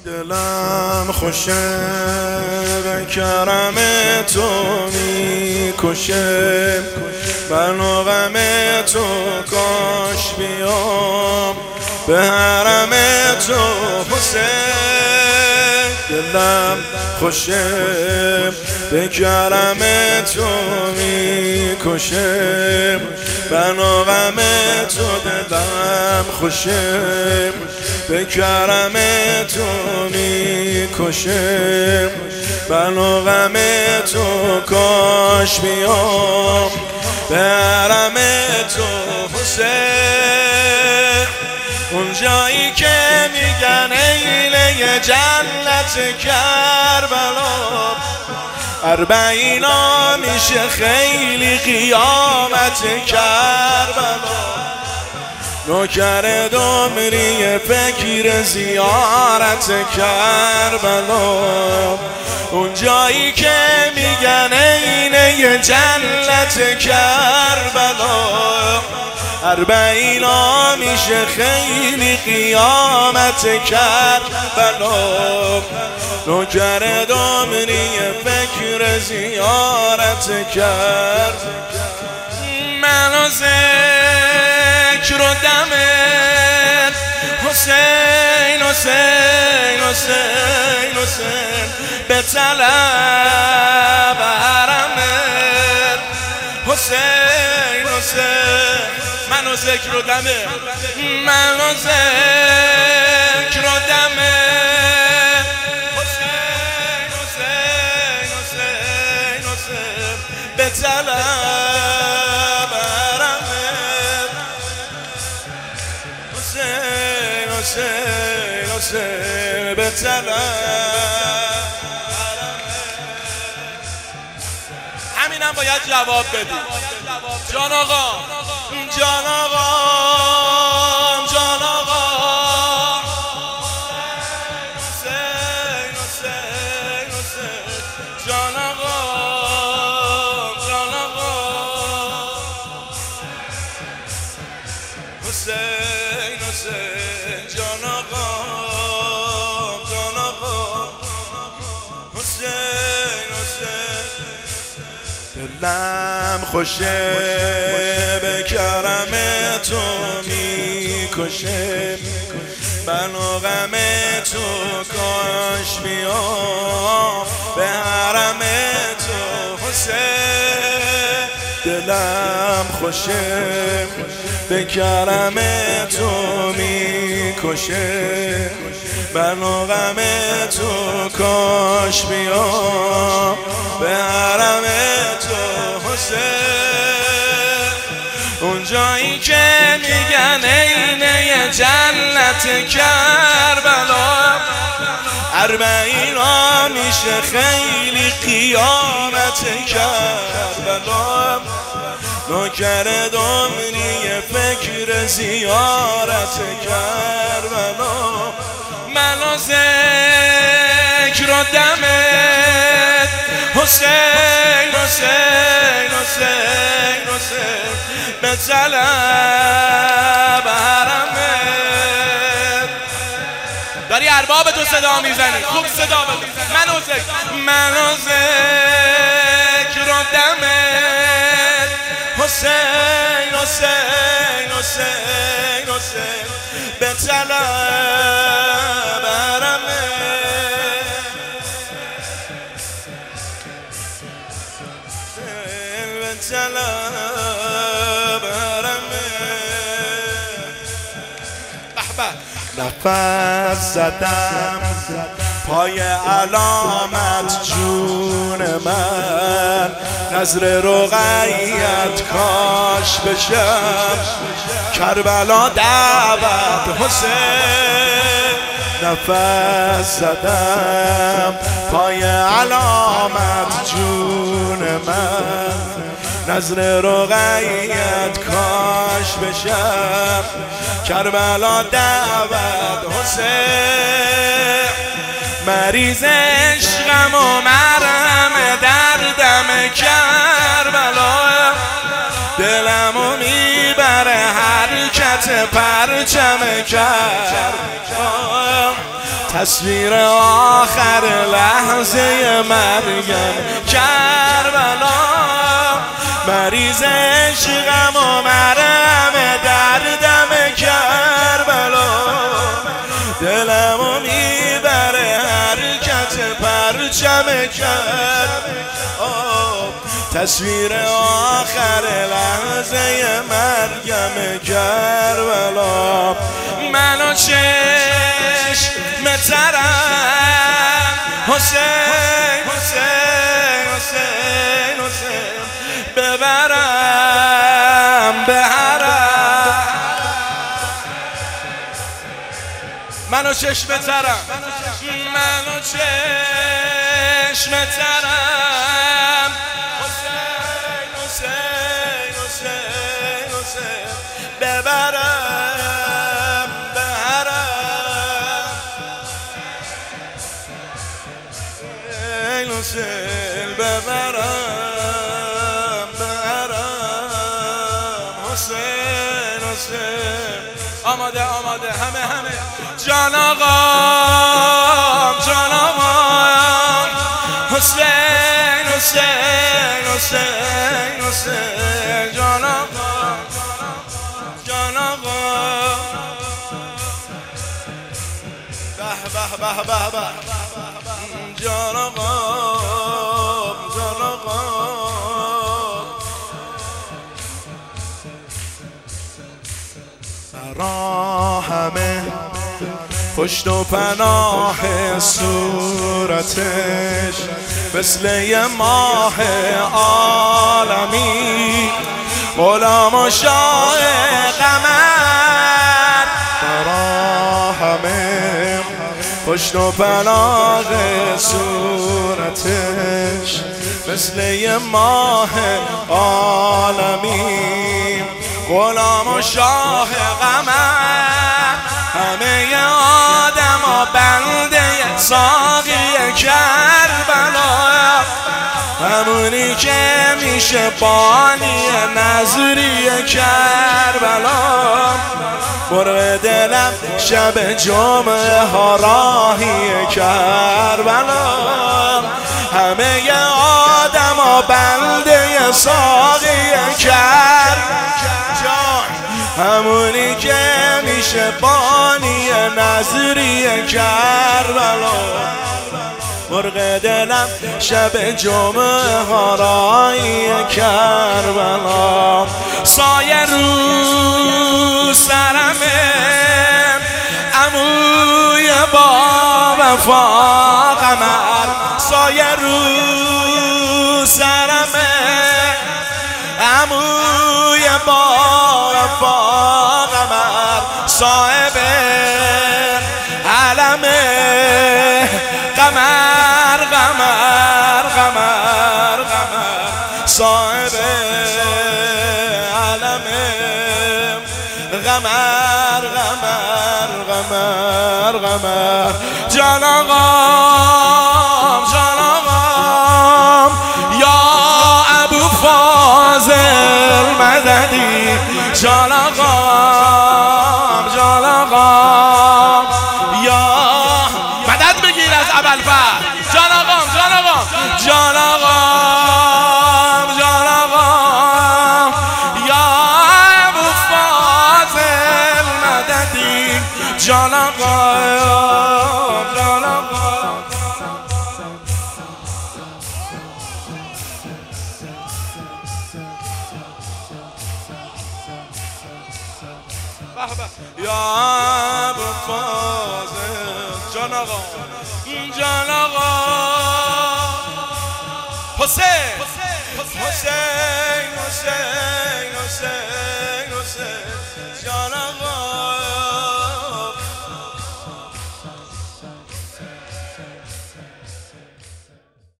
دلم خوشه به کرم تو میکشه، من و غم تو کاش بیام به حرم تو حسین. دلم خوشه به کرم تو میکشه، من و غم تو. دلم خوشه به کرم تو میکشه، من و غم تو کاش بیام به حرم تو حسین. اون جایی که میگن ایله جنت کربلا، اربعینا میشه خیلی قیامت کربلا. نوکر دمری فکر زیارت کربلا، اون جایی که میگن اینه جنت کربلا، اربعینا میشه خیلی قیامت کربلا. نوکر دمری فکر زیارت کرد، منو ذکر و دمت حسین حسین حسین حسین، به طلب حرمت حسین حسین. منو ذکر و دمت، منو ذکر و دمت حسین حسین حسین حسین، به طلب حرمت حسین حسین حسین، به طلب. همینم باید جواب بدی. جان آقا، جان آقا، جان آقا، حسین حسین حسین، جان آقا، جان آقا، حسین حسین، جان آقا، جان آقا، حسین حسین. دلم خوشه به کرم تو میکشه، من و غم تو کاش بیام به حرم تو حسین. دلم خوشه به کرم تو میکشه، من و غم تو کاش بیام به حرم تو حسین. اون جایی که میگن اینه جنت کربلا، اربعینا میشه خیلی قیامت کربلا. نوکر دمری فکر زیارت کربلا، منو ذکر و دمت حسین حسین حسین حسین، به طلب حرمت. داری ارباب تو صدا میزنی، خوب صدا بزن. منو ذکر و دمت حسین حسین حسین حسین، به طلب حرمت، به طلب حرمت. نفس زدم پای علامت جون من، نظر رقیت کاش بشم کربلا دعوت حسین. نفس زدم پای علامت جون من، نظر رقیت کاش بشم کربلا دعوت حسین. مریض عشقم و مرهم دردم کربلا، دلمو میبره حرکت پرچم کربلا. تصویر آخر لحظه مرگم کربلا، مریض عشقم و مرهم دردم کربلا، دلمو میبره حرکت پرچم کربلا، تصویر آخر لحظه مرگم کربلا، منو چشم ترم حسین حسین حسین حسین ببرم به حرم، منو چشم ترم، منو چشم ترم حسین حسین حسین حسین ببرم به حرم، حسین ببرم به حرم، حسین حسین. آماده آماده همه جان آقام جان آقام، حسین حسین حسین حسین جان آقام جان آقام، به به به به جان آقام جان آقام، برا همه پشت و پناه صورتش مثل یه ماه عالمی، غلام و شاه قمر، برا همه پشت و پناه صورتش مثل یه ماه عالمی، غلام و شاه قمر، همه آدم ها بنده ساقی کربلا، همونی که میشه بانی نظری کربلا، مرغ دلم شب جمعه ها راهی کربلا، همه آدم ها بنده ساقی کربلا، همونی که میشه بانی نظری کربلا، مرغ دلم شب جمعه ها رای کربلا، سایه رو سرمه عموی با وفا قمر، سایه رو سرمه عموی با وفا قمر، صاحب علم قمر قمر قمر قمر، صاحب علم قمر قمر قمر قمر، جان آقام جان آقام یا ابو فاضل مددی، جان آقام جان آقام یا مدد بگیر از ابوالفضل، جان آقام جان آقام جان آقام جان آقام یا ابو فاضل مددی، جان آقام جان آقام. یا ابو فاضل جان آقا جان آقا، حسین حسین حسین حسین حسین جان